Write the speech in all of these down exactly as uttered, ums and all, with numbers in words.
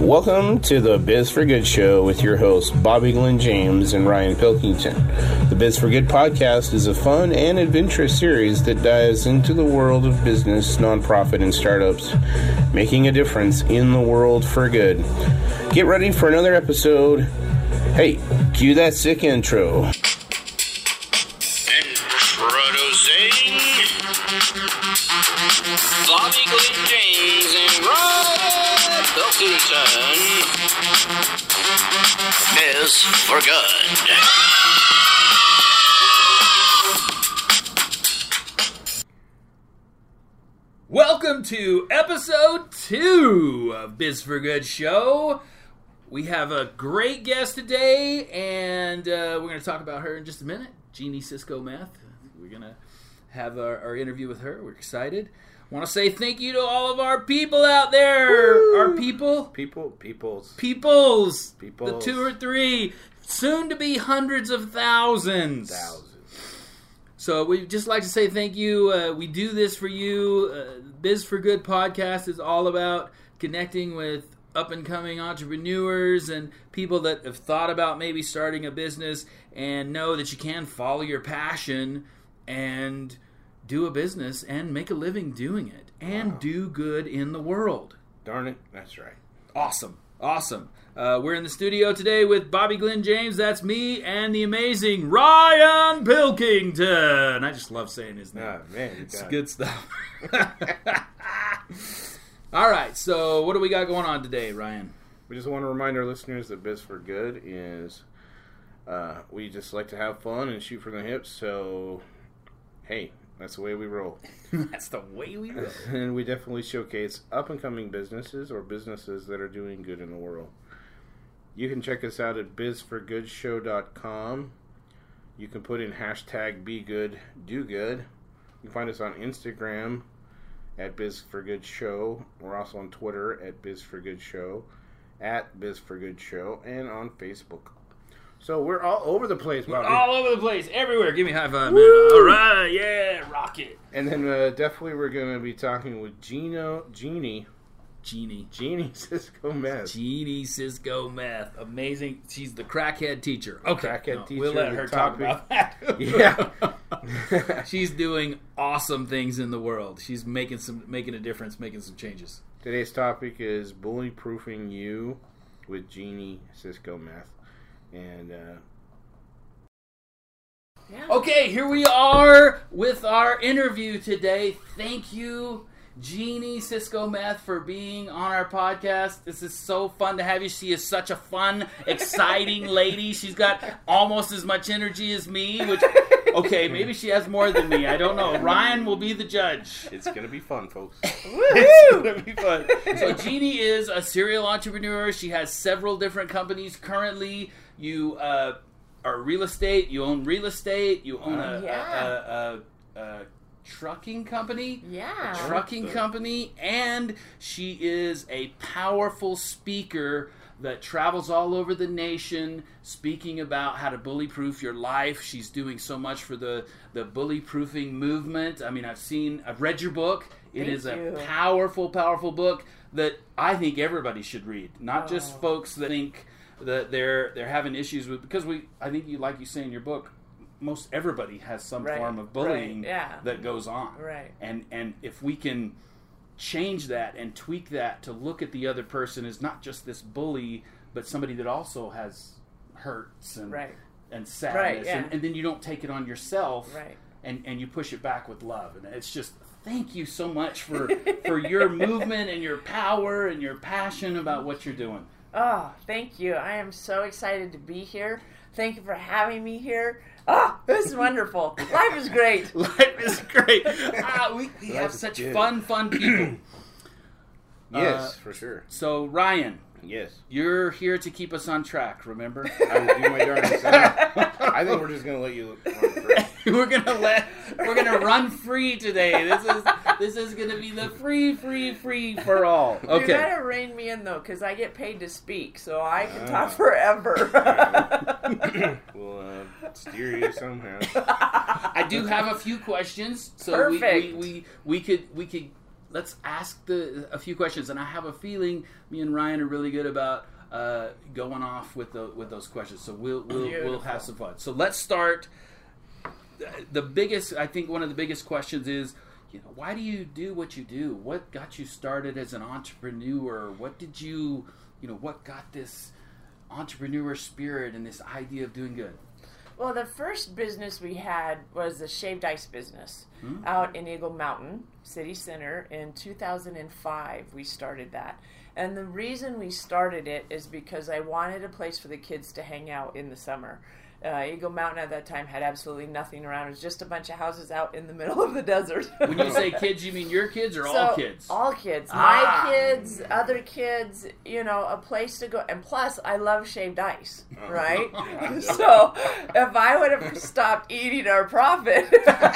Welcome to the Biz for Good show with your hosts Bobby Glenn James and Ryan Pilkington. The Biz for Good podcast is a fun and adventurous series that dives into the world of business, nonprofit, and startups, making a difference in the world for good. Get ready for another episode. Hey, cue that sick intro. Introducing Bobby Glenn James and Ryan Pilkington. Biz for Good. Welcome to episode two of Biz for Good show. We have a great guest today, and uh, we're going to talk about her in just a minute. Jeannie Cisco Meth. We're going to have our, our interview with her. We're excited. I want to say thank you to all of our people out there. Woo! Our people. People, peoples. Peoples. Peoples. The two or three. Soon to be hundreds of thousands. Thousands. So we'd just like to say thank you. Uh, we do this for you. Uh, Biz for Good podcast is all about connecting with up-and-coming entrepreneurs and people that have thought about maybe starting a business and know that you can follow your passion and do a business and make a living doing it and wow. do good in the world. Darn it, that's right. Awesome, awesome. Uh, we're in the studio today with Bobby Glenn James, that's me, and the amazing Ryan Pilkington. I just love saying his name. Oh, man, it's good stuff. All right, so what do we got going on today, Ryan? We just want to remind our listeners that Biz for Good is, uh, we just like to have fun and shoot from the hips, so, hey, that's the way we roll. That's the way we roll. And we definitely showcase up-and-coming businesses or businesses that are doing good in the world. You can check us out at biz for good show dot com. You can put in hashtag be good, do good. You can find us on Instagram at Biz for Good Show. We're also on Twitter at Biz for Good Show, at Biz for Good Show, and on Facebook. So we're all over the place, Bobby. We're all over the place, everywhere. Give me a high five, man. All right, yeah, rock it. And then uh, definitely we're going to be talking with Gino, Jeannie. Jeannie. Jeannie Cisco Meth. Jeannie Cisco Meth. Amazing. She's the crackhead teacher. Okay. Crackhead no, teacher. We'll let her talk about that. Yeah. She's doing awesome things in the world. She's making some, making a difference, making some changes. Today's topic is bully-proofing you with Jeannie Cisco Meth. And, uh... yeah. Okay, here we are with our interview today. Thank you, Jeannie Cisco Meth, for being on our podcast. This is so fun to have you. She is such a fun, exciting lady. She's got almost as much energy as me, which, okay, maybe she has more than me. I don't know. Ryan will be the judge. It's going to be fun, folks. It's going to be fun. So Jeannie is a serial entrepreneur. She has several different companies. Currently, you uh, are real estate. You own real estate. You own a, yeah. a, a, a, a trucking company. Yeah. A trucking company. And she is a powerful speaker that travels all over the nation speaking about how to bully-proof your life. She's doing so much for the, the bully-proofing movement. I mean, I've seen, I've read your book. It Thank is you. a powerful, powerful book that I think everybody should read. Not oh. just folks that think that they're they're having issues with, because we, I think you, like you say in your book, most everybody has some right. form of bullying right. yeah. that goes on. Right. And and if we can change that and tweak that to look at the other person as not just this bully, but somebody that also has hurts and right. and sadness, right, yeah. and, and then you don't take it on yourself, right. and, and you push it back with love. And it's just, thank you so much for, for your movement and your power and your passion about what you're doing. Oh, thank you. I am so excited to be here. Thank you for having me here. Oh, this is wonderful. Life is great. Life is great. Ah, we we have such good. fun, fun people. Yes, Uh, for sure. So, Ryan, Yes. you're here to keep us on track, remember? I will do my darndest. I think we're just going to let you run free. we're gonna let we're gonna run free today. This is this is gonna be the free, free, free for all. Okay. You gotta rein me in though, because I get paid to speak, so I can Ah. talk forever. We'll uh, steer you somehow. I do have a few questions, so we, Perfect. we, we we could we could let's ask the a few questions, and I have a feeling me and Ryan are really good about uh, going off with the with those questions. So we'll we'll Beautiful. we'll have some fun. So let's start. The biggest, I think, one of the biggest questions is, you know, why do you do what you do? What got you started as an entrepreneur? What did you, you know, what got this entrepreneur spirit and this idea of doing good? Well, the first business we had was the shaved ice business Hmm. out in Eagle Mountain City Center in two thousand five. We started that. And the reason we started it is because I wanted a place for the kids to hang out in the summer. Uh, Eagle Mountain at that time had absolutely nothing around. It was just a bunch of houses out in the middle of the desert. When you say kids, you mean your kids or So, all kids? All kids. Ah. My kids, other kids, you know, a place to go. And plus, I love shaved ice, right? So, if I would have stopped eating our profit.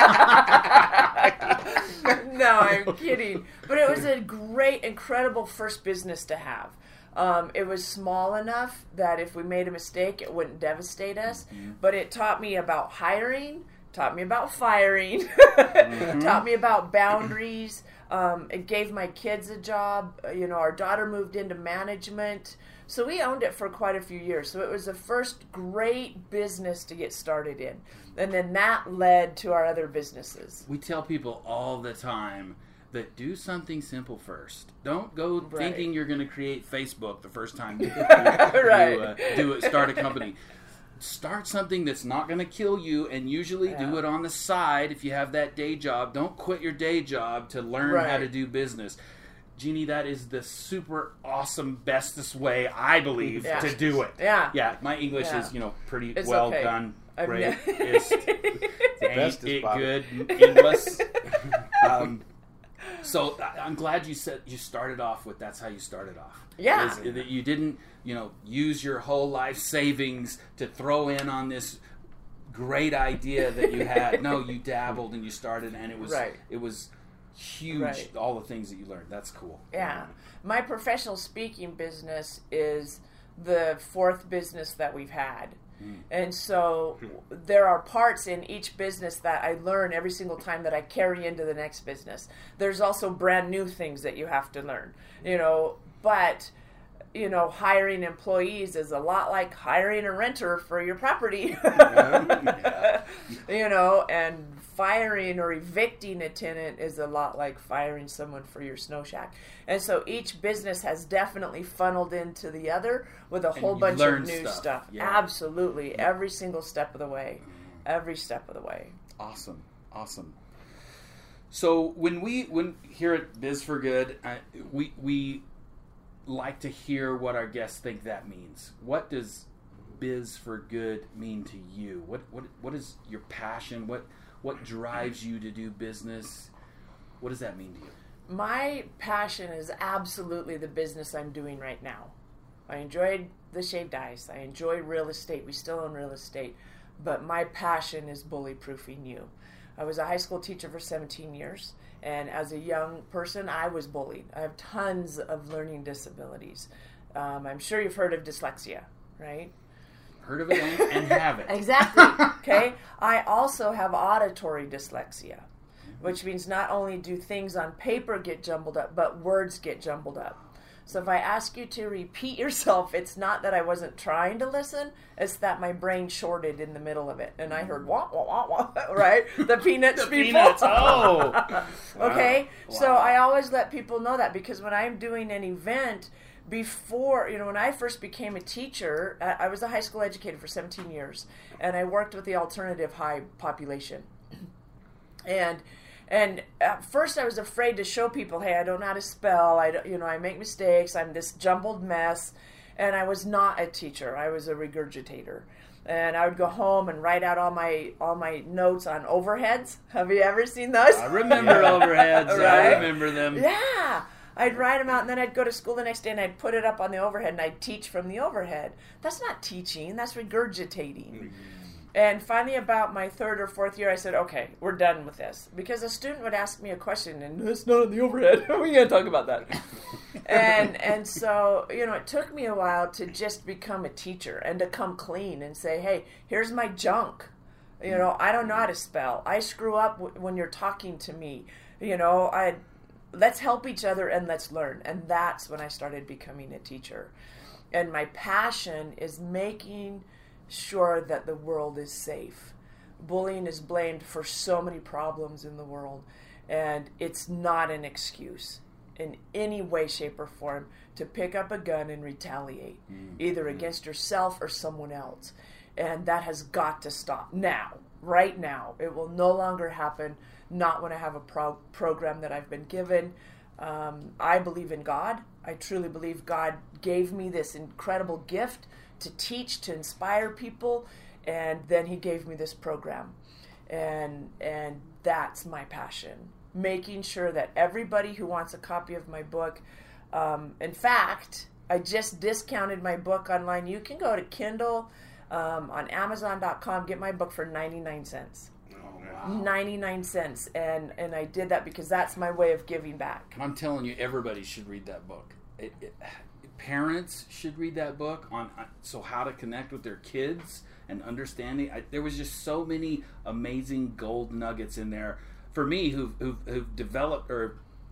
No, I'm kidding. But it was a great, incredible first business to have. Um, it was small enough that if we made a mistake, it wouldn't devastate us. Mm-hmm. But it taught me about hiring, taught me about firing, mm-hmm. taught me about boundaries. Um, it gave my kids a job. You know, our daughter moved into management. So we owned it for quite a few years. So it was the first great business to get started in. And then that led to our other businesses. We tell people all the time that do something simple first. Don't go Right. thinking you're going to create Facebook the first time you, you, Right. you, uh, do it. Start a company. Start something that's not going to kill you, and usually Yeah. do it on the side if you have that day job. Don't quit your day job to learn Right. how to do business. Jeannie, that is the super awesome, bestest way, I believe, Yeah. to do it. Yeah. Yeah, my English Yeah. is, you know, pretty It's well okay. done. I've Great. ne- It's, The best ain't is it Bobby. good English? um, so I- I'm glad you said you started off with that's how you started off. Yeah. Is that you didn't, you know, use your whole life savings to throw in on this great idea that you had. No, you dabbled and you started, and it was Right. it was huge. Right. All the things that you learned. That's cool. Yeah. My professional speaking business is the fourth business that we've had. And so there are parts in each business that I learn every single time that I carry into the next business. There's also brand new things that you have to learn, you know, but you know, hiring employees is a lot like hiring a renter for your property. You know, and firing or evicting a tenant is a lot like firing someone for your snow shack. And so each business has definitely funneled into the other with a whole you bunch learn of new stuff. stuff. Yeah. Absolutely. Every single step of the way. Every step of the way. Awesome, awesome. So when we when here at Biz for Good, uh, we we like to hear what our guests think that means. What does Biz for Good mean to you? What what what is your passion? What what drives you to do business? What does that mean to you? My passion is absolutely the business I'm doing right now. I enjoyed the shaved ice. I enjoy real estate. We still own real estate. But my passion is bully-proofing you. I was a high school teacher for seventeen years. And as a young person, I was bullied. I have tons of learning disabilities. Um, I'm sure you've heard of dyslexia, right? Heard of it and, and have it. Exactly. Okay. I also have auditory dyslexia, which means not only do things on paper get jumbled up, but words get jumbled up. So if I ask you to repeat yourself, it's not that I wasn't trying to listen, it's that my brain shorted in the middle of it. And I heard wah, wah, wah, wah, right? The peanuts The people. peanuts. Oh. Okay? Wow. So I always let people know that, because when I'm doing an event, before, you know, when I first became a teacher, I I was a high school educator for seventeen years, and I worked with the alternative high population. And and at first I was afraid to show people, hey, I don't know how to spell, I don't, you know, I make mistakes, I'm this jumbled mess, and I was not a teacher, I was a regurgitator. And I would go home and write out all my all my notes on overheads. Have you ever seen those? I remember overheads. I Right? remember them. Yeah. I'd write them out, and then I'd go to school the next day and I'd put it up on the overhead and I'd teach from the overhead. That's not teaching, that's regurgitating. And finally, about my third or fourth year, I said, okay, we're done with this. Because a student would ask me a question, and it's not on the overhead. We can't talk about that. and and so, you know, it took me a while to just become a teacher and to come clean and say, hey, here's my junk. You know, I don't know how to spell. I screw up w- when you're talking to me. You know, I let's help each other and let's learn. And that's when I started becoming a teacher. And my passion is making sure that the world is safe. Bullying is blamed for so many problems in the world, and it's not an excuse in any way, shape, or form to pick up a gun and retaliate, mm-hmm. either against yourself or someone else. And that has got to stop now, right now. It will no longer happen, not when I have a pro- program that I've been given. Um, I believe in God. I truly believe God gave me this incredible gift to teach, to inspire people, and then he gave me this program. And and that's my passion. Making sure that everybody who wants a copy of my book, um, in fact, I just discounted my book online. You can go to Kindle um, on Amazon dot com, get my book for ninety-nine cents. Wow. ninety-nine cents. And, and I did that because that's my way of giving back. And I'm telling you, everybody should read that book. It, it, parents should read that book on, on so how to connect with their kids and understanding. I, there was just so many amazing gold nuggets in there for me who've, who've, who've developed or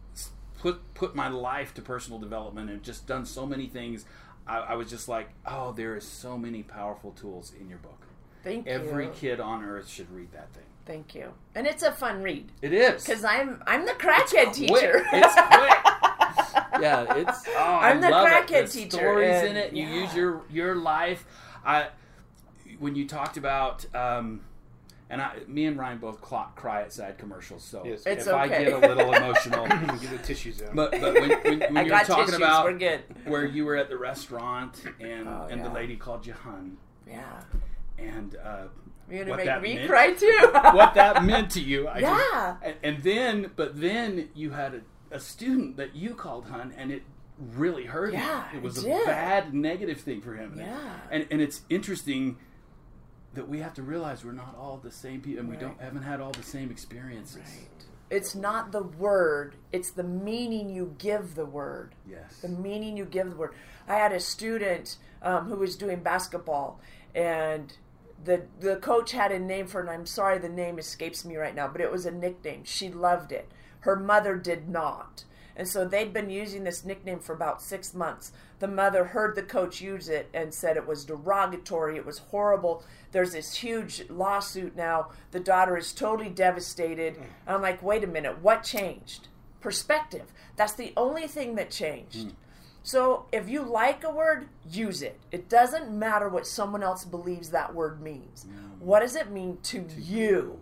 put put my life to personal development and just done so many things. I, I was just like, oh, there is so many powerful tools in your book. Thank you. Every kid on earth should read that thing. Thank you. And it's a fun read. It is. Because I'm I'm the crackhead teacher. It's quick. Yeah, it's. Oh, I'm I the love crackhead it. The teacher. stories and, in it. You yeah. use your your life. I when you talked about. Um, And I, me and Ryan both cl- cry at sad commercials, so Yes. It's if I okay. get a little emotional, Get the tissues out. but but when, when, when I you're got talking tissues, about we're good. where you were at the restaurant and Oh, and yeah. the lady called you hun, Yeah. and uh, You're going what to that make me meant- cry too. what that meant to you. I Yeah. Just, and, and then, but then you had a, a student that you called hun, and it really hurt Yeah, him. It was it a did. bad, negative thing for him. Yeah. And and it's interesting that we have to realize we're not all the same people, and we Right. don't haven't had all the same experiences. Right. It's not the word, it's the meaning you give the word. Yes. The meaning you give the word. I had a student um, who was doing basketball, and the the coach had a name for it, and I'm sorry the name escapes me right now, but it was a nickname. She loved it. Her mother did not. And so they'd been using this nickname for about six months. The mother heard the coach use it and said it was derogatory, it was horrible. There's this huge lawsuit now. The daughter is totally devastated. And I'm like, wait a minute, what changed? Perspective. That's the only thing that changed. Mm. So if you like a word, use it. It doesn't matter what someone else believes that word means. Mm. What does it mean to, to you? you?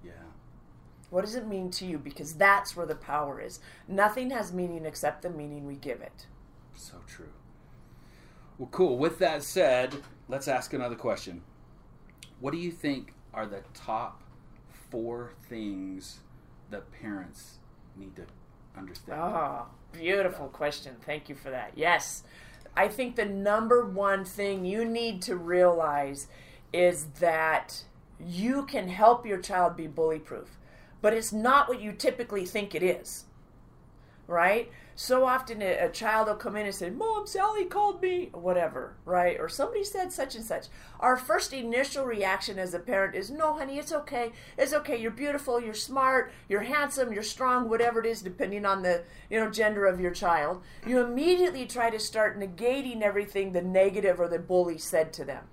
What does it mean to you? Because that's where the power is. Nothing has meaning except the meaning we give it. So true. Well, cool. With that said, let's ask another question. What do you think are the top four things that parents need to understand? Oh, beautiful question. Thank you for that. Yes. I think the number one thing you need to realize is that you can help your child be bully-proof. But it's not what you typically think it is, right? So often a, a child will come in and say, Mom, Sally called me, or whatever, right? Or somebody said such and such. Our first initial reaction as a parent is, no, honey, it's okay. It's okay. You're beautiful. You're smart. You're handsome. You're strong, whatever it is, depending on the you know gender of your child. You immediately try to start negating everything the negative or the bully said to them.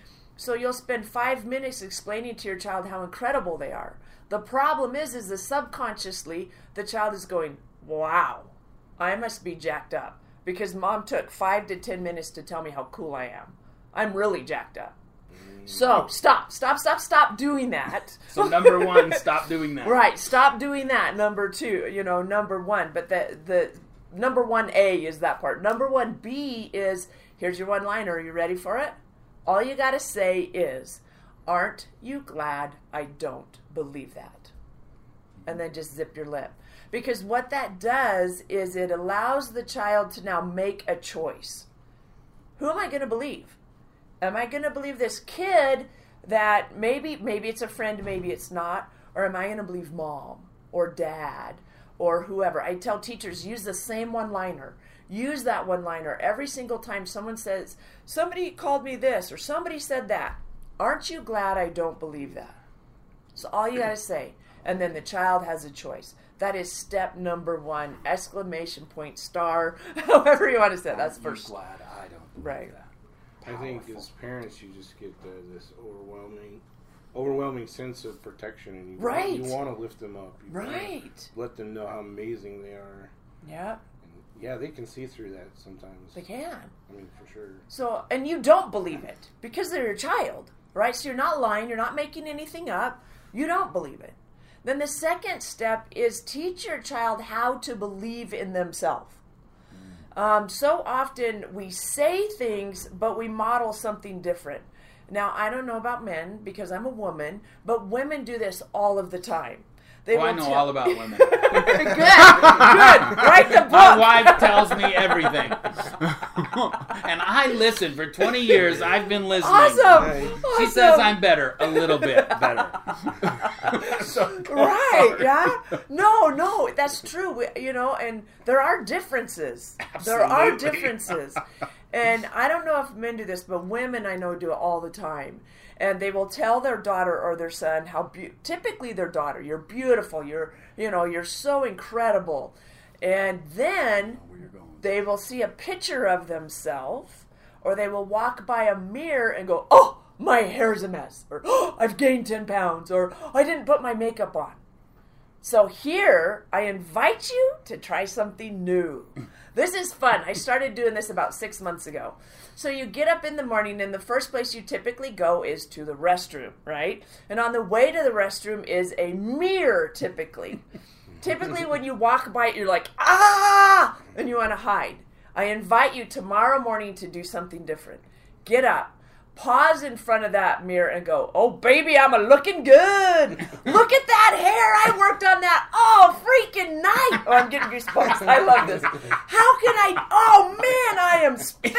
So you'll spend five minutes explaining to your child how incredible they are. The problem is, is that subconsciously, the child is going, wow, I must be jacked up. Because mom took five to ten minutes to tell me how cool I am. I'm really jacked up. Mm. So, stop, stop, stop, stop doing that. So number one, stop doing that. Right, stop doing that. Number two, you know, number one. But the, the number one A is that part. Number one B is, here's your one-liner. Are you ready for it? All you got to say is, aren't you glad I don't believe that? And then just zip your lip. Because what that does is it allows the child to now make a choice. Who am I going to believe? Am I going to believe this kid that maybe maybe it's a friend, maybe it's not? Or am I going to believe mom or dad or whoever? I tell teachers, use the same one-liner. Use that one-liner every single time someone says, somebody called me this or somebody said that. Aren't you glad I don't believe that? So all you got to say. and then the child has a choice. That is step number one, exclamation point, star, however you want to say it. That's I'm first. glad I don't believe Right. that. I think as parents, you just get the, this overwhelming, overwhelming sense of protection, and you Right. you want to lift them up, you wanna Right. let them know how amazing they are. Yeah, And yeah, they can see through that sometimes. they can. I mean, for sure. So, and you don't believe it because they're your child, right? So you're not lying. You're not making anything up. You don't believe it. Then the second step is teach your child how to believe in themselves. Um, so often we say things, but we model something different. Now, I don't know about men because I'm a woman, but women do this all of the time. They Oh, I will know tell- all about women. Good, good. Write the book. My wife tells me everything. And I listen. For twenty years, I've been listening. Awesome. Nice. She Awesome. says I'm better. A little bit better. So, Right, yeah? No, no, that's true. We, you know, and there are differences. There are Absolutely. differences. And I don't know if men do this, but women I know do it all the time. And they will tell their daughter or their son how be- typically their daughter, you're beautiful, you're, you know, you're so incredible. And then Where you're going. they will see a picture of themselves, or they will walk by a mirror and go, oh, my hair's a mess, or oh, I've gained ten pounds, or I didn't put my makeup on. So here, I invite you to try something new. This is fun. I started doing this about six months ago. So you get up in the morning, and the first place you typically go is to the restroom, right? And on the way to the restroom is a mirror, typically. Typically, when you walk by it, you're like, ah, and you want to hide. I invite you tomorrow morning to do something different. Get up. Pause in front of that mirror and go, oh, baby, I'm a looking good. Look at that hair. I worked on that all freaking night. Oh, I'm getting goosebumps. I love this. How can I? Oh, man, I am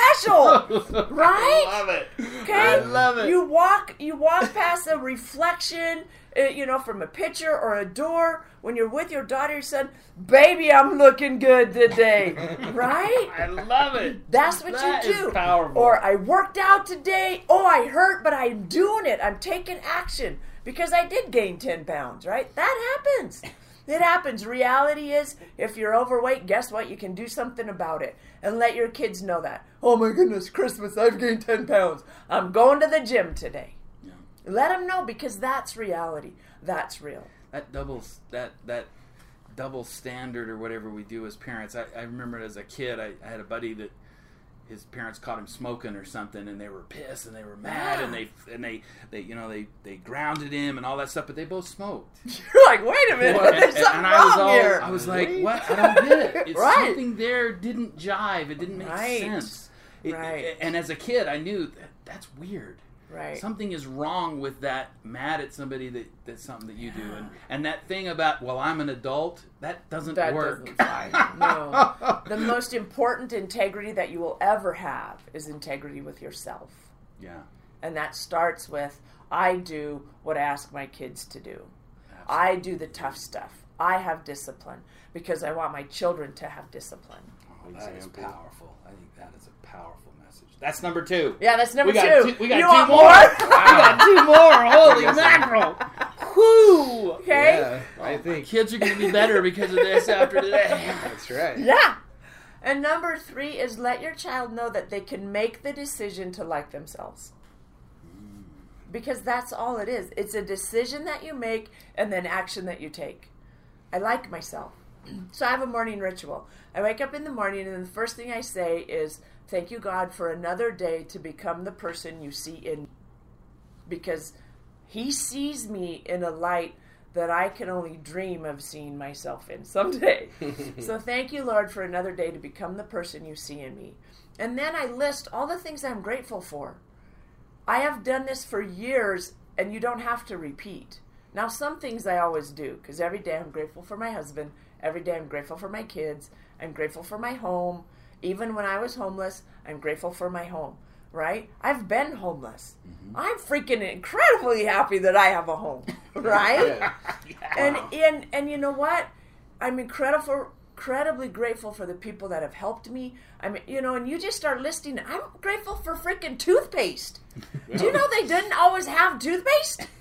special. Right? I love it. Okay? I love it. You walk, you walk past a reflection, uh, you know, from a picture or a door. When you're with your daughter, your son, baby, I'm looking good today. Right? I love it. That's what That you do. is powerful. Or I worked out today. Oh, I hurt, but I'm doing it. I'm taking action because I did gain ten pounds, right? That happens. It happens. Reality is, if you're overweight, guess what? You can do something about it. And let your kids know that. Oh my goodness, Christmas, I've gained ten pounds. I'm going to the gym today. Yeah. Let them know because that's reality. That's real. That double that that double standard or whatever we do as parents. I, I remember as a kid, I, I had a buddy that his parents caught him smoking or something, and they were pissed and they were mad, Yeah. and they and they, they you know they, they grounded him and all that stuff, but they both smoked. You're like, wait a minute, And, there's and- something and I was wrong all here. I was like, what? I don't get it. It's Right. something there didn't jive. It didn't make Right. sense. It- Right. and as a kid, I knew that that's weird. Right. Something is wrong with that mad at somebody that that's something that you do. And and that thing about, well, I'm an adult, that doesn't That work. doesn't fly. No. The most important integrity that you will ever have is integrity with yourself. Yeah. And that starts with, I do what I ask my kids to do. I do the tough stuff. I have discipline because I want my children to have discipline. Oh, that is Example. powerful. I think that is a powerful message. That's number two. Yeah, that's number we got two. two. We got you two want more. more? We got two more. Holy mackerel! Whoo! Okay? Yeah, I think Kids are going to be better because of this after today. that's right. Yeah. And number three is let your child know that they can make the decision to like themselves. Because that's all it is. It's a decision that you make and then action that you take. I like myself. So I have a morning ritual. I wake up in the morning and the first thing I say is, thank you, God, for another day to become the person you see in me. Because he sees me in a light that I can only dream of seeing myself in someday. So thank you, Lord, for another day to become the person you see in me. And then I list all the things I'm grateful for. I have done this for years, and you don't have to repeat. Now, some things I always do, because every day I'm grateful for my husband. Every day I'm grateful for my kids. I'm grateful for my home. Even when I was homeless, I'm grateful for my home, right? I've been homeless. Mm-hmm. I'm freaking incredibly happy that I have a home, right? Yeah. And, and, and you know what? I'm incredible, incredibly grateful for the people that have helped me. I mean, you know, and you just start listing. I'm grateful for freaking toothpaste. Do you know they didn't always have toothpaste?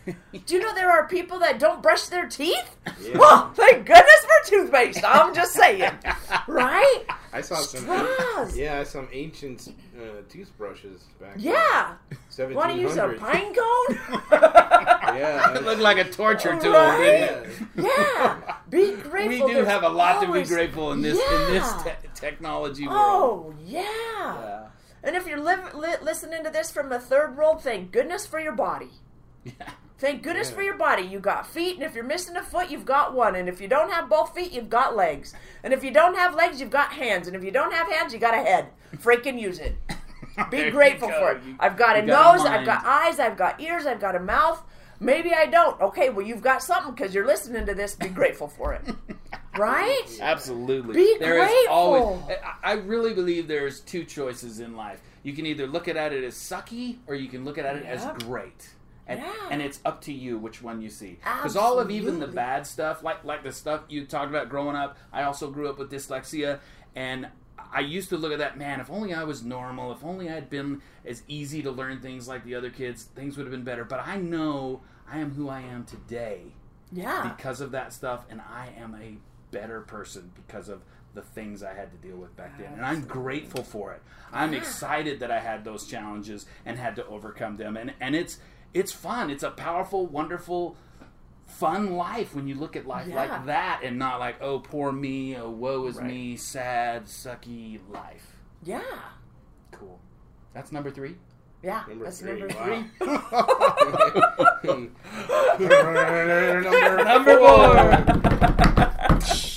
Do you know there are people that don't brush their teeth? Yeah. Well, thank goodness for toothpaste. I'm just saying. Right? I saw some. Straws. Yeah, I saw some ancient uh, toothbrushes back. Yeah. In Want to use a pine cone? Yeah. It looked like a torture tool, Right? didn't it? Yeah. Yeah. Be grateful. We do There's have a lot always- to be grateful in this in this Yeah. te- technology world. Oh, yeah. Yeah. And if you're li- li- listening to this from the third world, thank goodness for your body. Yeah. Thank goodness Yeah. for your body. You got feet, and if you're missing a foot, you've got one. And if you don't have both feet, you've got legs. And if you don't have legs, you've got hands. And if you don't have hands, you got a head. Freaking use it. Be There you grateful go. for it. You- I've got a you got a nose, I've mind. got eyes, I've got ears, I've got a mouth. Maybe I don't. Okay, well, you've got something because you're listening to this. Be grateful for it. Right? Absolutely. Be There is grateful. always. I- I really believe there's two choices in life. You can either look at it as sucky, or you can look at it as Yep. great. And, Yeah. and it's up to you which one you see. Because all of even the Absolutely. bad stuff, like like the stuff you talked about growing up, I also grew up with dyslexia, and I used to look at that, man, if only I was normal, if only I had been as easy to learn things like the other kids, things would have been better. But I know I am who I am today Yeah. because of that stuff, and I am a better person because of the things I had to deal with back then. And I'm grateful for it. I'm excited that I had those challenges and had to overcome them. And and it's it's fun. It's a powerful, wonderful, fun life when you look at life Yeah. like that and not like, oh, poor me, oh, woe is Right. me, sad, sucky life. Yeah. Cool. That's number three. Yeah. Number That's three. number Wow. three. Number, Number four.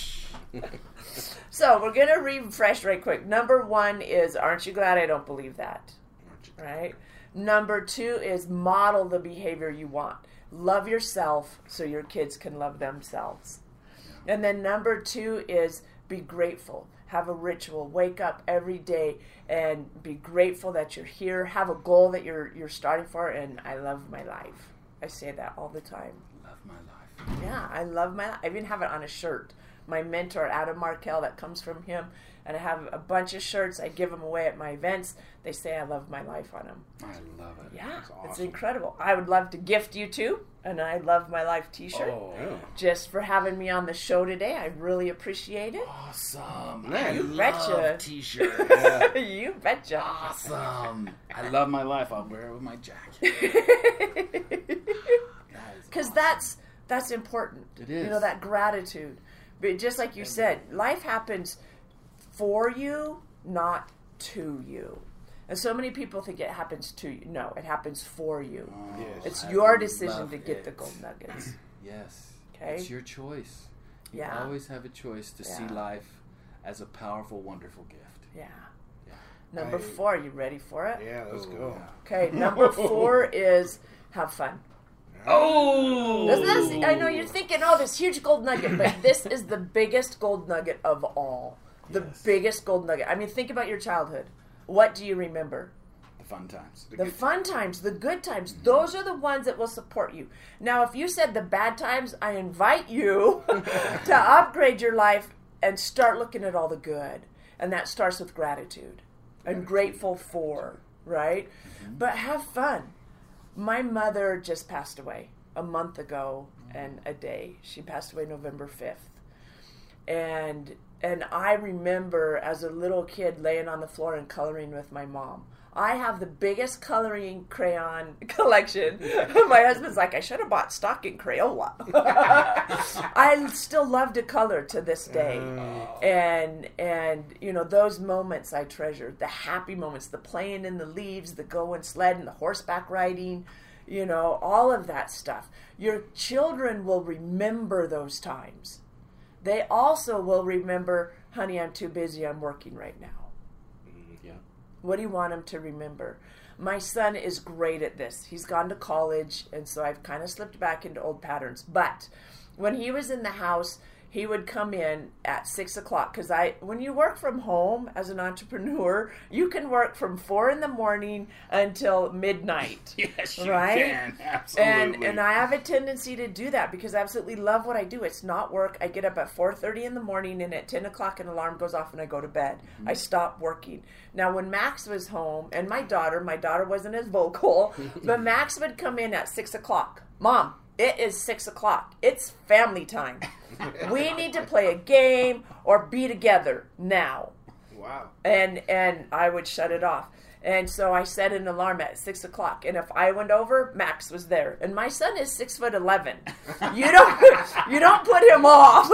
So we're gonna refresh right quick. Number one is, aren't you glad I don't believe that? Right. Number two is model the behavior you want. Love yourself so your kids can love themselves. And then number two is be grateful. Have a ritual. Wake up every day and be grateful that you're here. Have a goal that you're you're starting for. And I love my life. I say that all the time. Love my life. Yeah, I love my life. I even have it on a shirt. My mentor, Adam Markell, that comes from him. And I have a bunch of shirts. I give them away at my events. They say I love my life on them. I love it. Yeah, That's it's awesome. incredible. I would love to gift you two an I Love My Life t-shirt. Oh, Just for having me on the show today. I really appreciate it. awesome. Man, I you love betcha. t-shirts. Yeah. You betcha. Awesome. I love my life. I'll wear it with my jacket. Because that's that's important. It is. You know, that gratitude. But just like you said, life happens for you, not to you. And so many people think it happens to you. No, it happens for you. Oh, Yes. It's I your decision love to get it. the gold nuggets. Yes. Okay? It's your choice. You Yeah. always have a choice to see Yeah. life as a powerful, wonderful gift. Yeah. Yeah. Number I- four, you ready for it? Yeah, let's Oh, go. Okay, number four is have fun. Oh! Doesn't that se- I know you're thinking, oh, this huge gold nugget, but this is the biggest gold nugget of all. The Yes. biggest gold nugget. I mean, think about your childhood. What do you remember? The fun times. The fun times, the good times. Those are the ones that will support you. Now, if you said the bad times, I invite you to upgrade your life and start looking at all the good. And that starts with gratitude and grateful for, right? But have fun. My mother just passed away a month ago and a day. She passed away November fifth. And and I remember as a little kid laying on the floor and coloring with my mom. I have the biggest coloring crayon collection. My husband's like, I should have bought stock in Crayola. I still love to color to this day. And and you know, those moments I treasure. The happy moments, the playing in the leaves, the going sledding, the horseback riding, you know, all of that stuff. Your children will remember those times. They also will remember, honey, I'm too busy, I'm working right now. Yeah. What do you want him to remember? My son is great at this. He's gone to college, and so I've kind of slipped back into old patterns. But when he was in the house, he would come in at six o'clock because I, when you work from home as an entrepreneur, you can work from four in the morning until midnight. Yes, you right? can. Absolutely. And and I have a tendency to do that because I absolutely love what I do. It's not work. I get up at four thirty in the morning, and at ten o'clock an alarm goes off and I go to bed. Mm-hmm. I stop working. Now, when Max was home, and my daughter, my daughter wasn't as vocal, but Max would come in at six o'clock. Mom, it is six o'clock. It's family time. We need to play a game or be together now. Wow. And and I would shut it off. And so I set an alarm at six o'clock. And if I went over, Max was there. And my son is six foot eleven. You don't you don't put him off.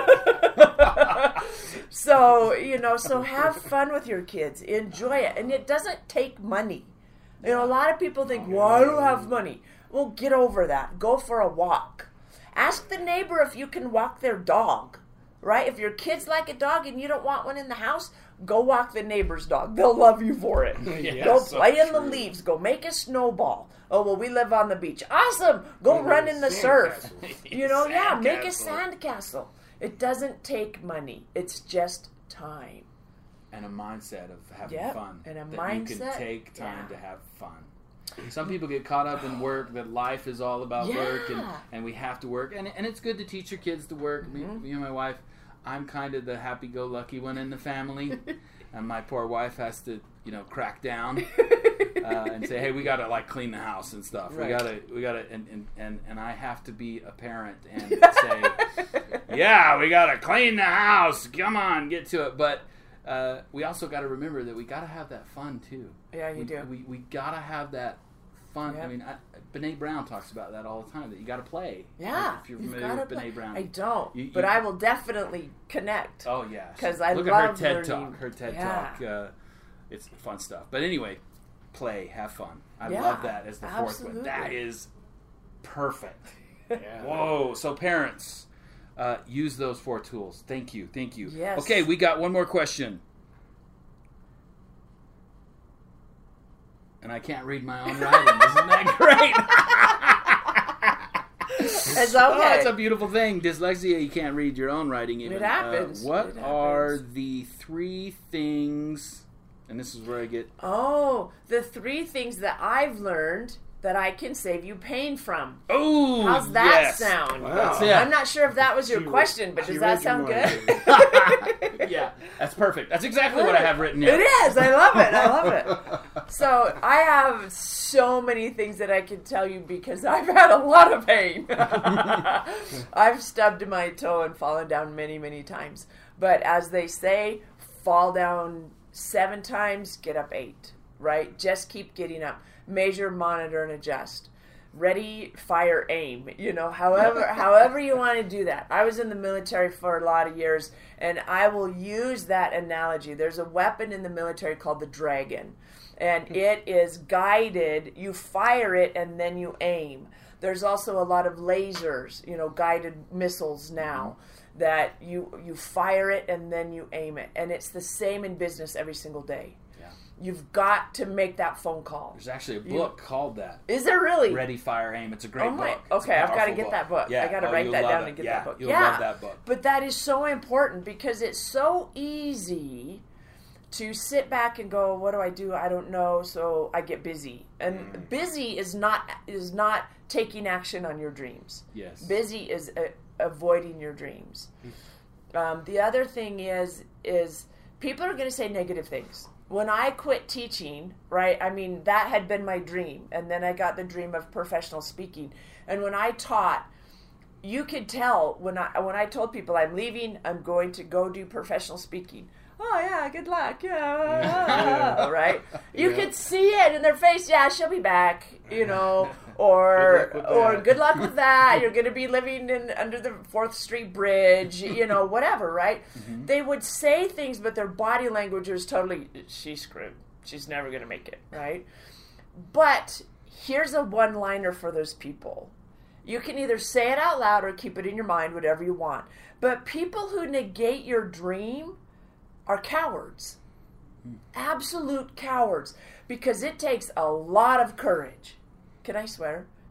So, you know, so have fun with your kids. Enjoy it. And it doesn't take money. You know, a lot of people think, well, I don't have money. Well, get over that. Go for a walk. Ask the neighbor if you can walk their dog, right? If your kids like a dog and you don't want one in the house, go walk the neighbor's dog. They'll love you for it. Yeah, go so play in true. the leaves. Go make a snowball. Oh, well, we live on the beach. Awesome. Go Yeah, run in the surf. sandcastle. You know, yeah, make a Sandcastle. sand castle. It doesn't take money. It's just time. And a mindset of having Yep, fun. and a that you mindset, can take time yeah. to have fun. Some people get caught up in work, that life is all about Yeah. work, and, and we have to work. And, and it's good to teach your kids to work. Me, Mm-hmm. me and my wife, I'm kind of the happy-go-lucky one in the family. And my poor wife has to, you know, crack down uh, and say, "Hey, we gotta like clean the house and stuff. Right. We gotta, we gotta," and, and, and, and I have to be a parent and say, "Yeah, we gotta clean the house. Come on, get to it." But uh, we also got to remember that we gotta have that fun too. Yeah, you we, do. We we gotta have that fun. Yep. I mean, I, Brene Brown talks about that all the time. That you gotta play. Yeah. If you're you've familiar with gotta play. Brene Brown, I don't, You- but you- I will definitely connect. Oh yeah, 'Cause I look love at her TED learning. talk. Her TED Yeah. talk. Uh, it's fun stuff. But anyway, play, have fun. I Yeah, love that as the fourth absolutely. one. That is perfect. Yeah. Whoa! So parents, uh, use those four tools. Thank you, thank you. Yes. Okay, we got one more question. And I can't read my own writing. Isn't that great? It's Oh, okay. it's a beautiful thing. Dyslexia, you can't read your own writing even. It happens. Uh, what It are happens. the three things, and this is where I get... Oh, the three things that I've learned that I can save you pain from. Oh, How's that yes. sound? Wow. That's it. I'm not sure if that was your She re- question, but she does that read your sound mind. good? Yeah, that's perfect. That's exactly what I have written here. It is. I love it. I love it. So I have so many things that I can tell you because I've had a lot of pain. I've stubbed my toe and fallen down many, many times. But as they say, fall down seven times, get up eight, right? Just keep getting up. Measure, monitor, and adjust. Ready, fire, aim. You know, however, however you want to do that. I was in the military for a lot of years, and I will use that analogy. There's a weapon in the military called the dragon, and it is guided. You fire it, and then you aim. There's also a lot of lasers, you know, guided missiles now, that you you fire it and then you aim it, and it's the same in business every single day. You've got to make that phone call. There's actually a You- book called that. Is there really? Ready, Fire, Aim. It's a great Oh my- book. It's a okay, I've gotta powerful get that book. Yeah. I gotta oh, write you'll that love down it. and get yeah. that book. You'll Yeah. love that book. But that is so important because it's so easy to sit back and go, what do I do? I don't know, so I get busy. And Mm. busy is not is not taking action on your dreams. Yes. Busy is uh, avoiding your dreams. Um, the other thing is is people are going to say negative things. When I quit teaching, right, I mean, that had been my dream. And then I got the dream of professional speaking. And when I taught, you could tell when I when I told people I'm leaving, I'm going to go do professional speaking. Oh, yeah, good luck. Yeah, right? You Yeah. could see it in their face. Yeah, she'll be back, you know. Or Good luck with or that. good luck with that. You're going to be living in under the fourth Street Bridge, you know, whatever, right? Mm-hmm. They would say things, but their body language was totally, she's screwed. She's never going to make it, right? But here's a one-liner for those people. You can either say it out loud or keep it in your mind, whatever you want. But people who negate your dream are cowards. Absolute cowards. Because it takes a lot of courage. Can I swear?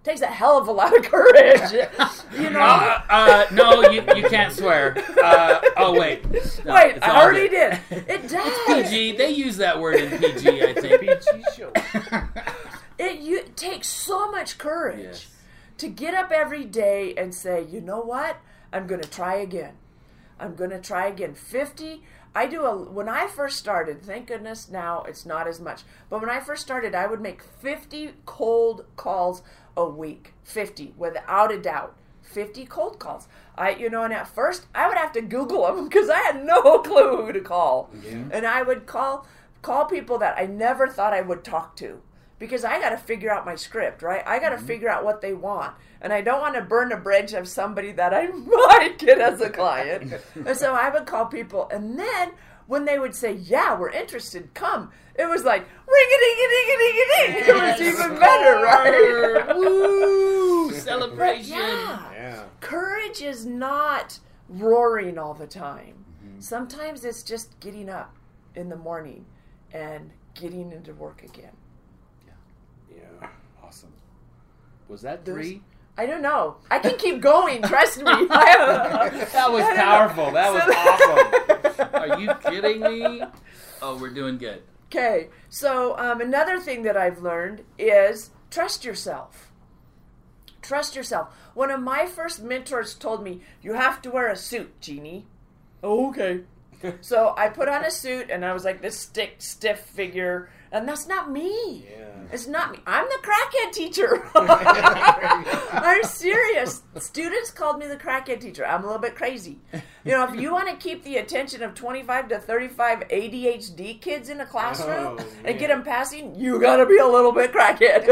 takes a hell of a lot of courage. You know? Uh, uh, no, you, you can't swear. Uh, oh, wait. No, Wait, it's I all already good. did. It does. P G. They use that word in P G, I think. P G show. It, you, it takes so much courage Yes. to get up every day and say, you know what? I'm going to try again. I'm going to try again. fifty. I do a, when I first started, thank goodness now it's not as much, but when I first started, I would make fifty cold calls a week. fifty, without a doubt. fifty cold calls. I, you know, and at first I would have to Google them because I had no clue who to call. Yeah. And I would call, call people that I never thought I would talk to. Because I got to figure out my script, right? I got to mm-hmm. figure out what they want. And I don't want to burn a bridge of somebody that I might get as a client. And so I would call people. And then when they would say, yeah, we're interested, come. It was like, ring-a-ding-a-ding-a-ding-a-ding. It was even better, right? Woo! Celebration. Yeah. Yeah. Courage is not roaring all the time. Mm-hmm. Sometimes it's just getting up in the morning and getting into work again. Yeah. Awesome. Was that three? I don't know. I can keep going. Trust me. I That was powerful. That was awesome. Are you kidding me? Oh, we're doing good. Okay. So um, another thing that I've learned is trust yourself. Trust yourself. One of my first mentors told me, you have to wear a suit, Jeannie. Oh, okay. So I put on a suit and I was like this stick, stiff figure. And that's not me. Yeah. It's not me. I'm the crackhead teacher. I'm serious. Students called me the crackhead teacher. I'm a little bit crazy. You know, if you want to keep the attention of twenty-five to thirty-five A D H D kids in a classroom Oh, and get them passing, you got to be a little bit crackhead.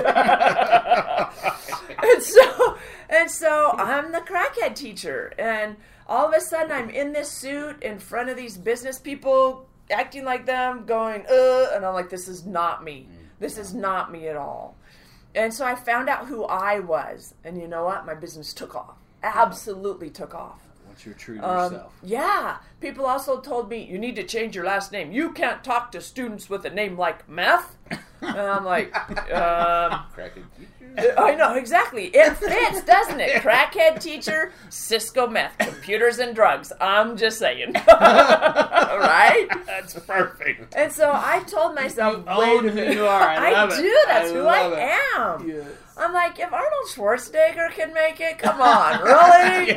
and so, and so I'm the crackhead teacher. And all of a sudden I'm in this suit in front of these business people, acting like them, going, uh, and I'm like, this is not me. This is not me at all. And so I found out who I was. And you know what? My business took off. Absolutely took off. Once you're true to Um, yourself. yeah. People also told me, you need to change your last name. You can't talk to students with a name like Meth. And I'm like, um... Crackhead teacher. I know, exactly. It fits, doesn't it? Crackhead teacher, Cisco Meth, computers and drugs. I'm just saying. Right? That's perfect. And so I told myself, You own who you are. I love it. do. That's I who love I it. am. Yes. I'm like, if Arnold Schwarzenegger can make it, come on, really?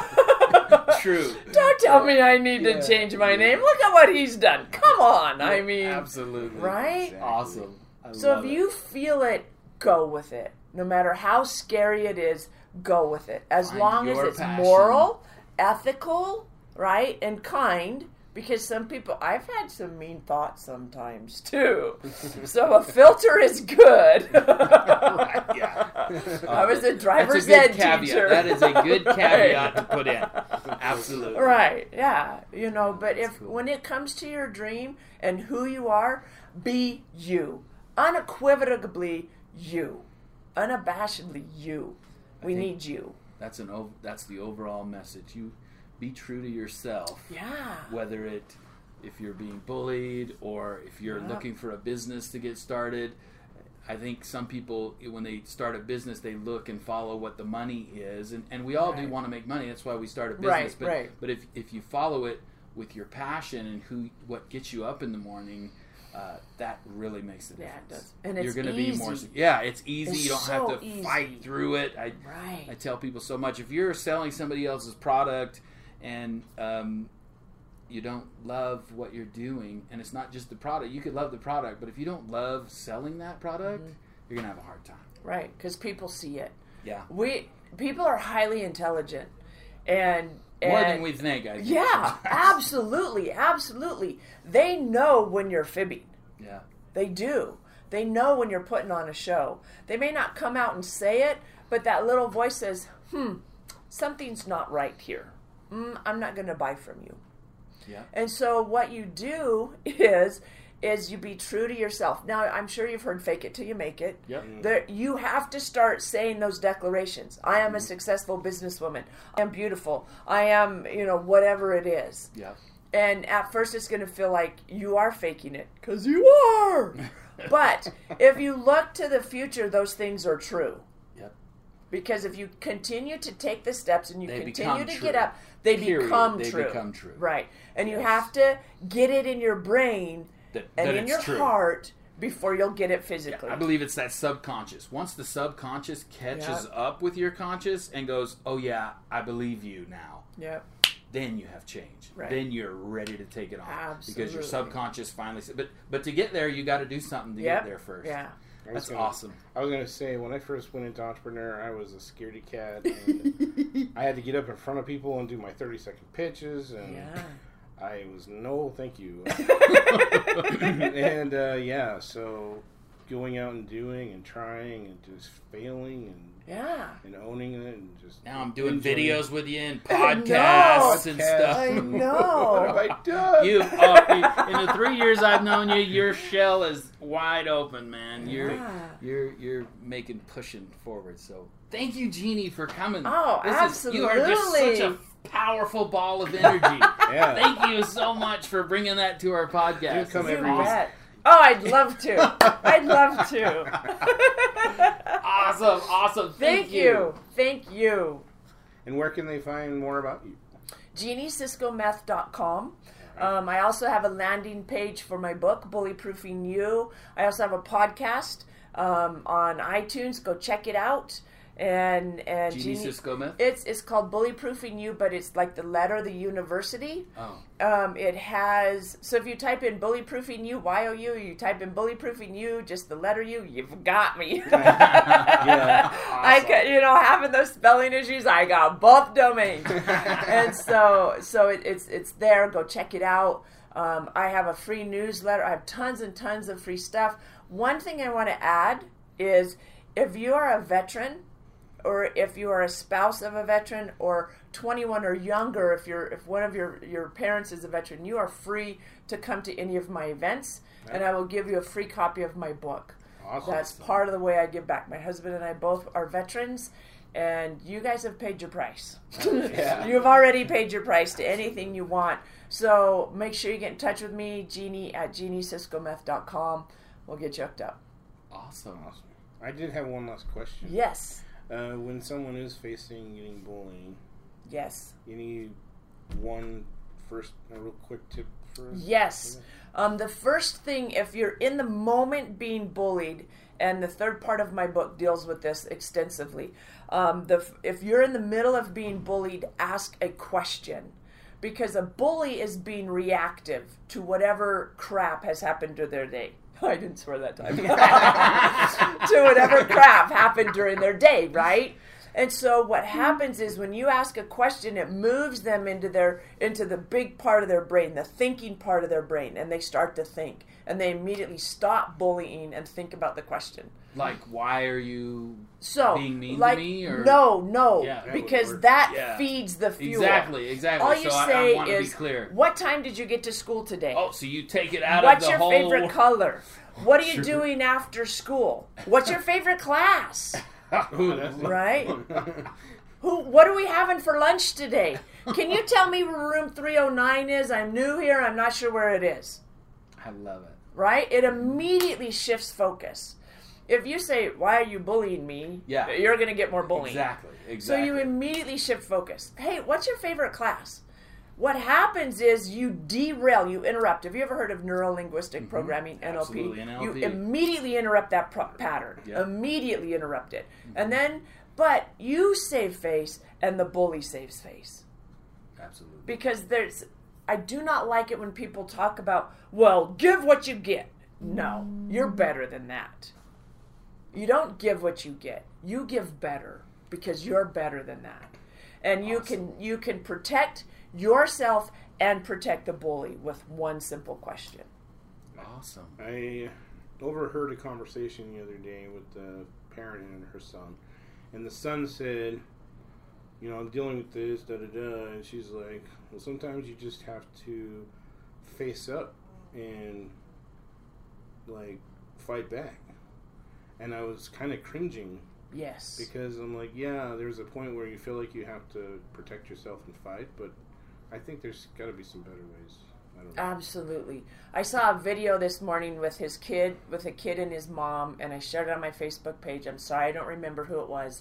True. Don't tell me I need to Yeah. change my name. Look at what he's done. Come on. I mean, Absolutely. right? Awesome. I So love if it. you feel it, go with it. No matter how scary it is, go with it. As Find long as your it's passion. moral, ethical, right, and kind. Because some people, I've had some mean thoughts sometimes too. So a filter is good. Right, yeah. I was a driver's That's a ed good caveat. teacher. That is a good caveat to put in. Absolutely. Right, yeah. You know, but That's if cool. when it comes to your dream and who you are, be you. Unequivocally you. Unabashedly you. We think- need you. That's an ov- that's the overall message. You be true to yourself. Yeah. Whether it if you're being bullied or if you're Yeah. looking for a business to get started. I think some people, when they start a business, they look and follow what the money is, and, and we all do Right. want to make money. That's why we start a business. Right, but right. but if if you follow it with your passion and who what gets you up in the morning, uh, that really makes a Yeah, difference. it does. And You're it's going to be more. easy. Yeah, it's easy. It's you don't so have to easy. fight through it. I Right. I tell people so much. If you're selling somebody else's product and um, you don't love what you're doing, and it's not just the product, you could love the product, but if you don't love selling that product, Mm-hmm. you're gonna have a hard time. Right, because people see it. Yeah, We people are highly intelligent, and, and more than we think. I think. yeah, absolutely, absolutely. They know when you're fibbing. Yeah, They do. They know when you're putting on a show. They may not come out and say it, but that little voice says, "Hmm, something's not right here. Mm, I'm not going to buy from you." yeah, And so what you do is is you be true to yourself. Now, I'm sure you've heard fake it till you make it. yep. There, you have to start saying those declarations. I am a successful businesswoman. I am beautiful. I am, you know, whatever it is. Yeah, And at first it's going to feel like you are faking it, because you are. But if you look to the future, those things are true. yep. Because if you continue to take the steps and you They continue become to true. get up, they Period. become They true. become true. Right. And you Yes. have to get it in your brain That, and that in it's your true. heart before you'll get it physically. I believe it's that subconscious. Once the subconscious catches Yep. up with your conscious and goes, "Oh yeah, I believe you now," Yep. then you have change. Right. Then you're ready to take it on because your Absolutely. subconscious finally. But but to get there, you got to do something to Yep. get there first. Yeah. I was That's gonna- awesome. I was going to say, when I first went into entrepreneur, I was a scaredy cat. And I had to get up in front of people and do my thirty-second pitches. And Yeah. I was, no, thank you. and, uh, yeah, so going out and doing and trying and just failing and Yeah. and owning it and just Now I'm doing enjoying videos with you and I podcasts know. and Podcast. stuff. I What know. have I done? You are, in the three years I've known you, your shell is wide open, man. You're Yeah. you're you're making pushing forward. So thank you, Jeannie, for coming. Oh, Is, you are just such absolutely. a powerful ball of energy. Yeah. Thank you so much for bringing that to our podcast. You come It's every You week. awesome. bet. Oh, I'd love to. I'd love to. Awesome, awesome. Thank, Thank you. Thank you. And where can they find more about you? Jeannie Cisco Meth dot com. Um, I also have a landing page for my book, Bullyproofing You. I also have a podcast um, on iTunes. Go check it out. And and Jeannie Jeannie- Cisco Meth? It's it's called Bullyproofing You, but it's like the letter, the university. Oh. Um, it has, so if you type in Bullyproofing You, Y O U, you type in Bullyproofing You, just the letter U, you've got me. Yeah. I got, you know, having those spelling issues, I got both domains. And so, so it, it's, it's there. Go check it out. Um, I have a free newsletter. I have tons and tons of free stuff. One thing I want to add is if you are a veteran, or if you are a spouse of a veteran, or twenty-one or younger, if you're if one of your, your parents is a veteran, you are free to come to any of my events, and I will give you a free copy of my book. Awesome. That's part of the way I give back. My husband and I both are veterans, and you guys have paid your price. Yeah. You've already paid your price to anything you want. So make sure you get in touch with me, Jeannie at Jeannie Cisco Meth dot com. We'll get you hooked up. Awesome. Awesome. I did have one last question. Yes. Uh, when someone is facing getting bullying, Yes. you need one first, a real quick tip for us? Yes. Um, the first thing, if you're in the moment being bullied, and the third part of my book deals with this extensively, um, the if you're in the middle of being bullied, ask a question. Because a bully is being reactive to whatever crap has happened to their day. I didn't swear that time. To whatever crap happened during their day, right? And so what happens is when you ask a question, it moves them into their into the big part of their brain, the thinking part of their brain, and they start to think. And they immediately stop bullying and think about the question. Like, why are you So, being mean like, to me? Or no, no, Yeah. That would because work. that Yeah. feeds the fuel. Exactly, exactly. All you so I- say I, want to be is, clear. "What time did you get to school today? Oh, so you take it out What's of the your whole... favorite color? What are you Sure. doing after school? What's your favorite class? Ooh, that's Right? Who? What are we having for lunch today? Can you tell me where room three oh nine is? I'm new here. I'm not sure where it is. I love it. Right? It immediately shifts focus. If you say, "Why are you bullying me?" Yeah. you're going to get more bullying. Exactly, So exactly. you immediately shift focus. Hey, what's your favorite class? What happens is you derail, you interrupt. Have you ever heard of neuro-linguistic programming, N L P? Mm-hmm. Absolutely, N L P. You immediately interrupt that pro- pattern. Yeah. Immediately interrupt it. And then, but you save face and the bully saves face. Absolutely. Because there's, I do not like it when people talk about, well, give what you get. No, you're better than that. You don't give what you get. You give better because you're better than that. And you Awesome. can you can protect yourself and protect the bully with one simple question. Awesome. I overheard a conversation the other day with the parent and her son, and the son said, "You know, I'm dealing with this, da da da," and she's like, "Well, sometimes you just have to face up and like fight back." And I was kind of cringing Yes. because I'm like, yeah, there's a point where you feel like you have to protect yourself and fight, but I think there's got to be some better ways. I don't know. Absolutely. I saw a video this morning with his kid, with a kid and his mom, and I shared it on my Facebook page. I'm sorry, I don't remember who it was.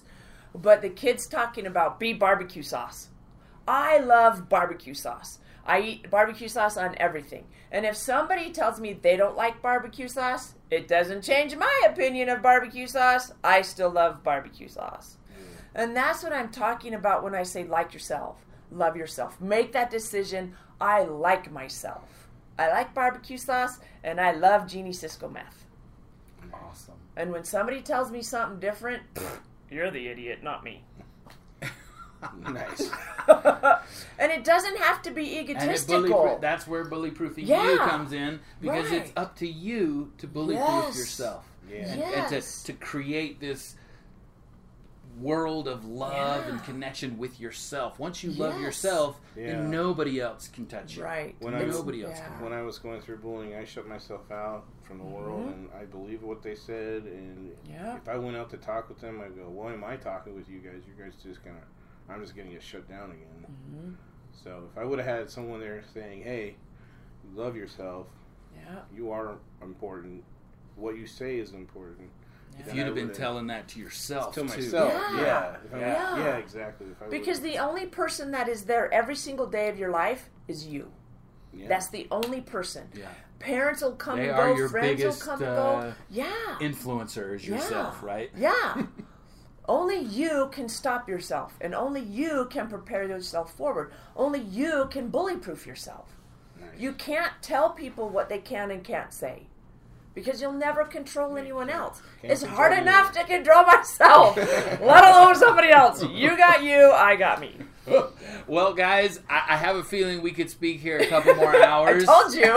but the kid's talking about beef barbecue sauce. I love barbecue sauce. I eat barbecue sauce on everything. And if somebody tells me they don't like barbecue sauce, it doesn't change my opinion of barbecue sauce. I still love barbecue sauce. And that's what I'm talking about when I say like yourself, love yourself. Make that decision. I like myself. I like barbecue sauce, and I love Genie Cisco meth. Awesome. And when somebody tells me something different, you're the idiot, not me. Nice. And it doesn't have to be And it egotistical. bully, that's where bully-proofing Yeah. you comes in, because Right. it's up to you to bully-proof Yes. yourself. Yeah. And, Yes. and to, to create this world of love Yeah. and connection with yourself. Once you love Yes. yourself, Yeah. then nobody else can touch you. Right. When I- It's- Nobody else yeah. When I was going through bullying, I shut myself out from the world, Mhm. and I believed what they said. And Yeah. if I went out to talk with them, I'd go, "Why am I talking with you guys? You guys just kind of, I'm just getting it shut down again." Mhm. So if I would have had someone there saying, "Hey, love yourself. Yeah. You are important. What you say is important." If then you'd I have been would've- telling that to yourself, to too. myself, Yeah. yeah, If I- Yeah. yeah, exactly. If I Because would've- the only person that is there every single day of your life is you. yeah. That's the only person. Yeah. Parents will come They and are go. your Friends biggest, will come and uh, go. Yeah. Influencers Yeah. yourself, right? Yeah. Only you can stop yourself, and only you can prepare yourself forward. Only you can bully-proof yourself. Nice. You can't tell people what they can and can't say, because you'll never control anyone else. Can't It's control hard you. enough to control myself, let alone somebody else. You got you, I got me. Well, guys, I, I have a feeling we could speak here a couple more I hours. told you.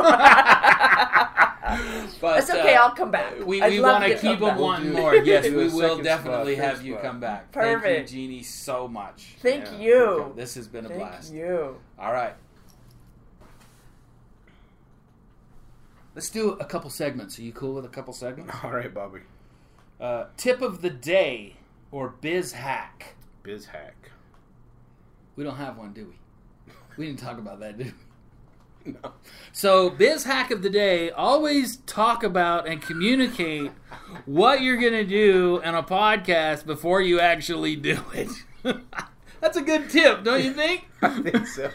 But, It's okay, uh, I'll come back. We, I'd we love want to to keep come them back. wanting We'll do- more. Yes, do we a will second definitely spot, have first you spot. come back. Perfect. Thank you, Jeannie, so much. Thank Yeah. you. This has been a Thank blast. you. All right. Let's do a couple segments. Are you cool with a couple segments? All right, Bobby. Uh, tip of the day or biz hack. Biz hack. We don't have one, do we? We didn't talk about that, did we? No. So, biz hack of the day, always talk about and communicate what you're going to do in a podcast before you actually do it. That's a good tip, don't you think? I think so.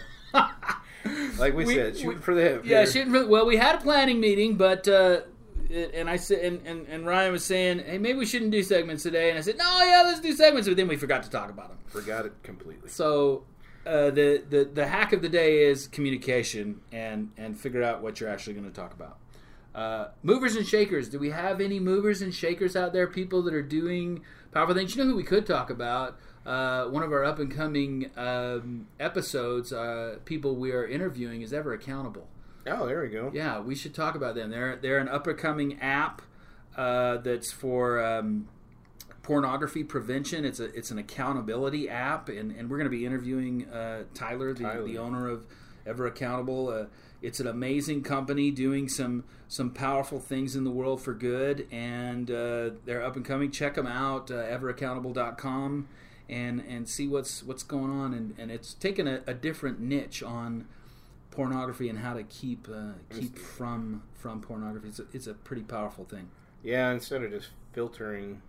Like we, We- said, shoot we- for the hip. Yeah, here. shooting for, well, we had a planning meeting, but uh, it- and I said, and, and, and Ryan was saying, hey, maybe we shouldn't do segments today, and I said, no, yeah, let's do segments, but then we forgot to talk about them. Forgot it completely. So uh, the, the the hack of the day is communication and and figure out what you're actually going to talk about. Uh, movers and shakers. Do we have any movers and shakers out there? People that are doing powerful things. You know who we could talk about? Uh, one of our up and coming um, episodes. Uh, people we are interviewing is Ever Accountable. Oh, there we go. Yeah, we should talk about them. They're they're an up and coming app uh, that's for um, pornography prevention. It's a it's an accountability app, and, and we're going to be interviewing uh, Tyler, the, Tyler. the owner of Ever Accountable. Uh, it's an amazing company doing some some powerful things in the world for good, and uh, they're up and coming. Check them out, uh, ever accountable dot com, and and see what's what's going on. And, and it's taken a, a different niche on pornography and how to keep uh, keep from from pornography. It's a, it's a pretty powerful thing. Yeah, instead of just filtering,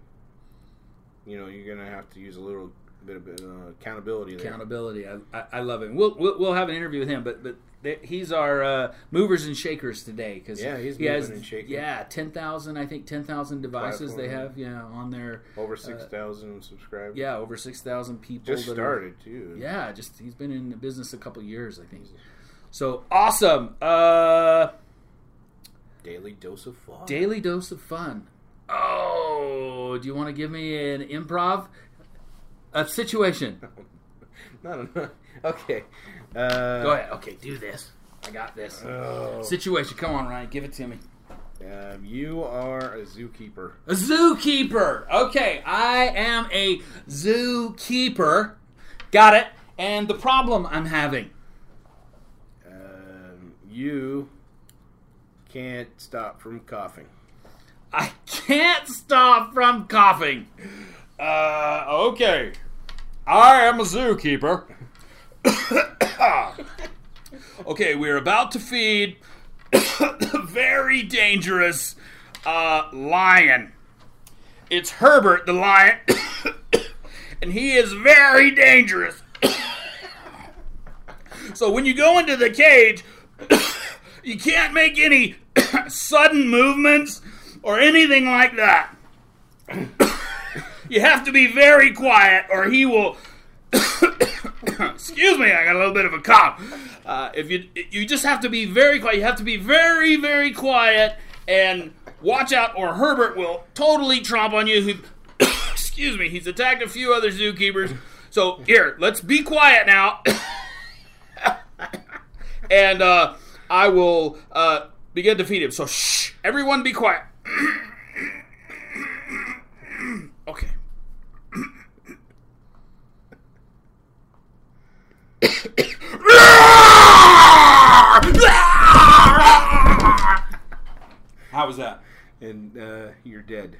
you know, you're gonna have to use a little bit of uh, accountability there. Accountability, I, I, I love it. We'll, we'll we'll have an interview with him, but but th- he's our uh, movers and shakers today because Yeah, he's he has moving and shaking. yeah ten thousand I think ten thousand devices they Platform. have yeah on their Over six thousand subscribers. yeah over six thousand people just that are- started too. yeah, just he's been in the business a couple years I think. So awesome. Uh, Daily dose of fun. Daily dose of fun. Oh, do you want to give me an improv? A situation. no, no, no. Okay. Uh, Go ahead. Okay, do this. I got this. Oh. Situation. Come on, Ryan. Give it to me. Um, you are a zookeeper. A zookeeper. Okay, I am a zookeeper. Got it. And the problem I'm having. Um, you can't stop from coughing. I can't stop from coughing. Uh, okay. I am a zookeeper. Okay, we're about to feed a very dangerous uh, lion. It's Herbert the lion. and he is very dangerous. So when you go into the cage, you can't make any sudden movements or anything like that. You have to be very quiet, or he will. Excuse me, I got a little bit of a cough. Uh, if you you just have to be very quiet. You have to be very very quiet and watch out, or Herbert will totally tromp on you. He, excuse me, he's attacked a few other zookeepers. So here, let's be quiet now, and uh, I will uh, begin to feed him. So shh, everyone, be quiet. Okay. How was that? And uh, you're dead.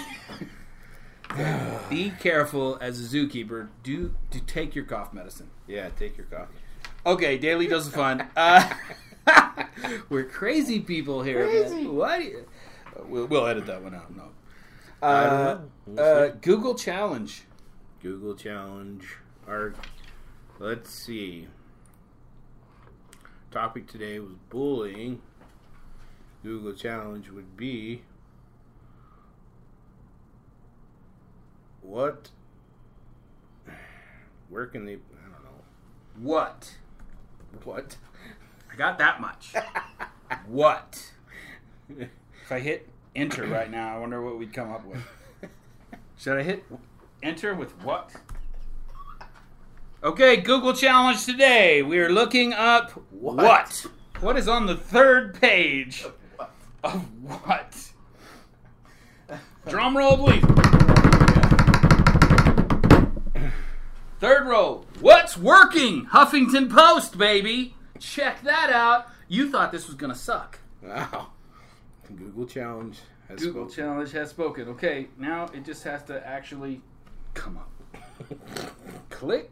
Be careful as a zookeeper. Do do take your cough medicine. Yeah, take your coffee. Okay, daily dose of fun. Uh, we're crazy people here. Crazy. Man. What? We'll, we'll edit that one out. No. Uh, I don't know. We'll uh, see. Google challenge. Google challenge. Our, let's see. Topic today was bullying. Google challenge would be what? Where can they? I don't know. What? What? I got that much. What? If I hit enter right now, I wonder what we'd come up with. Should I hit enter with what? Okay, Google challenge today. We are looking up what? What, what is on the third page of what? Drum roll, please. Third roll. What's working? Huffington Post, baby. Check that out. You thought this was going to suck. Wow. Google challenge has Google spoken. challenge has spoken. Okay, now it just has to actually come up. Click.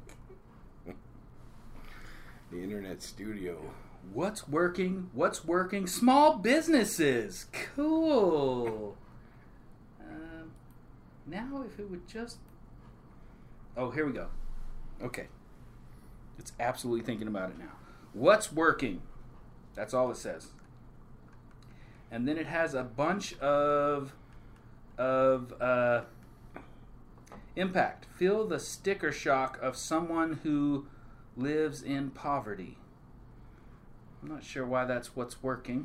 The Internet Studio. What's working? What's working? Small businesses. Cool. Um, now, if it would just... Oh, here we go. Okay. It's absolutely thinking about it now. What's working? That's all it says. And then it has a bunch of... of uh, impact. Feel the sticker shock of someone who lives in poverty. I'm not sure why that's what's working.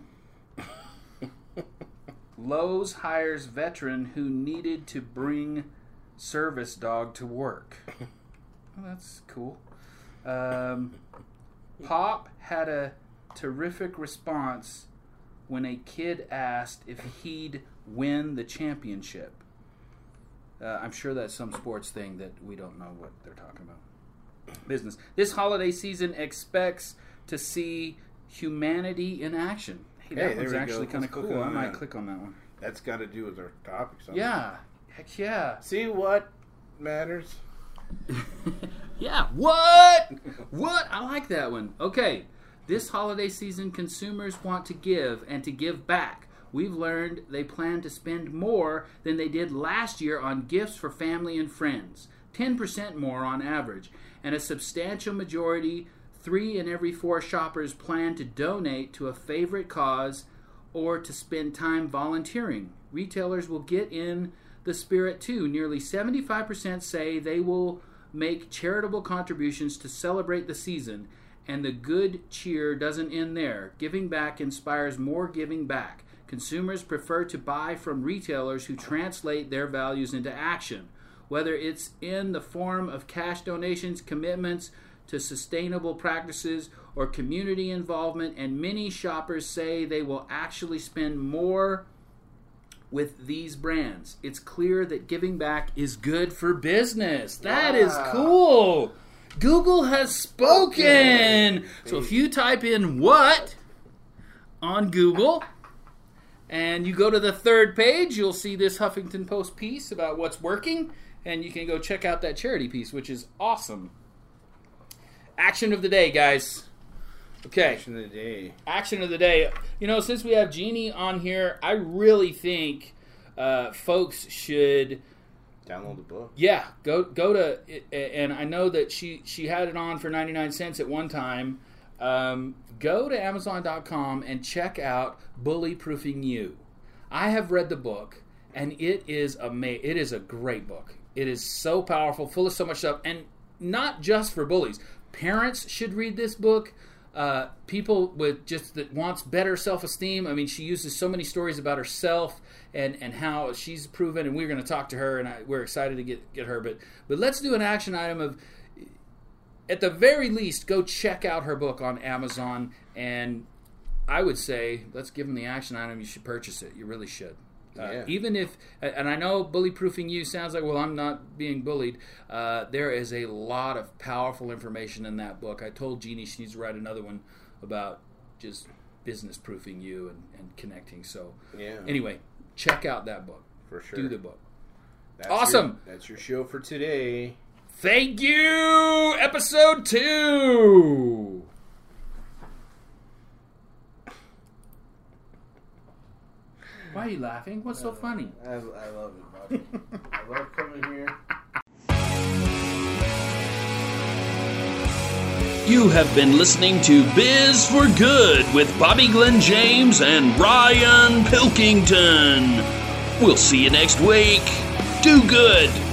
Lowe's hires veteran who needed to bring service dog to work. Well, that's cool. Um, Pop had a terrific response when a kid asked if he'd win the championship. Uh, I'm sure that's some sports thing that we don't know what they're talking about. Business. This holiday season expects to see humanity in action. Hey, that Hey, one's there we actually go. kind of Let's click cool. I on might that. click on that one. That's got to do with our topic. Something. Yeah. Heck yeah. See what matters? Yeah. What? What? I like that one. Okay. This holiday season, consumers want to give and to give back. We've learned they plan to spend more than they did last year on gifts for family and friends. ten percent more on average. And a substantial majority, three in every four shoppers, plan to donate to a favorite cause or to spend time volunteering. Retailers will get in the spirit too. Nearly seventy-five percent say they will make charitable contributions to celebrate the season. And the good cheer doesn't end there. Giving back inspires more giving back. Consumers prefer to buy from retailers who translate their values into action. Whether it's in the form of cash donations, commitments to sustainable practices, or community involvement, and many shoppers say they will actually spend more with these brands. It's clear that giving back is good for business. That is Wow. cool. Google has spoken. So if you type in what on Google and you go to the third page, you'll see this Huffington Post piece about what's working, and you can go check out that charity piece, which is awesome. Action of the day, guys. Okay. Action of the day. Action of the day. You know, since we have Jeannie on here, I really think uh, folks should Download the book. Yeah, go go to, and I know that she, she had it on for ninety-nine cents at one time. Um, go to amazon dot com and check out Bully Proofing You. I have read the book, and it is ama- It is a great book. It is so powerful, full of so much stuff, and not just for bullies. Parents should read this book. Uh, people with just that wants better self-esteem. I mean, she uses so many stories about herself and, and how she's proven, and we're going to talk to her, and I, we're excited to get, get her. But but let's do an action item of, at the very least, go check out her book on Amazon, and I would say, let's give them the action item. You should purchase it. You really should. Uh, Yeah. Even if, and I know bully proofing you sounds like, well, I'm not being bullied. Uh, there is a lot of powerful information in that book. I told Jeannie she needs to write another one about just business proofing you and, and connecting. So, Yeah. anyway, check out that book. For sure. Do the book. That's Awesome. Your, that's your show for today. Thank you! Episode two! Why are you laughing? What's so funny? I, I love it, Bobby. I love coming here. You have been listening to Biz for Good with Bobby Glenn James and Ryan Pilkington. We'll see you next week. Do good.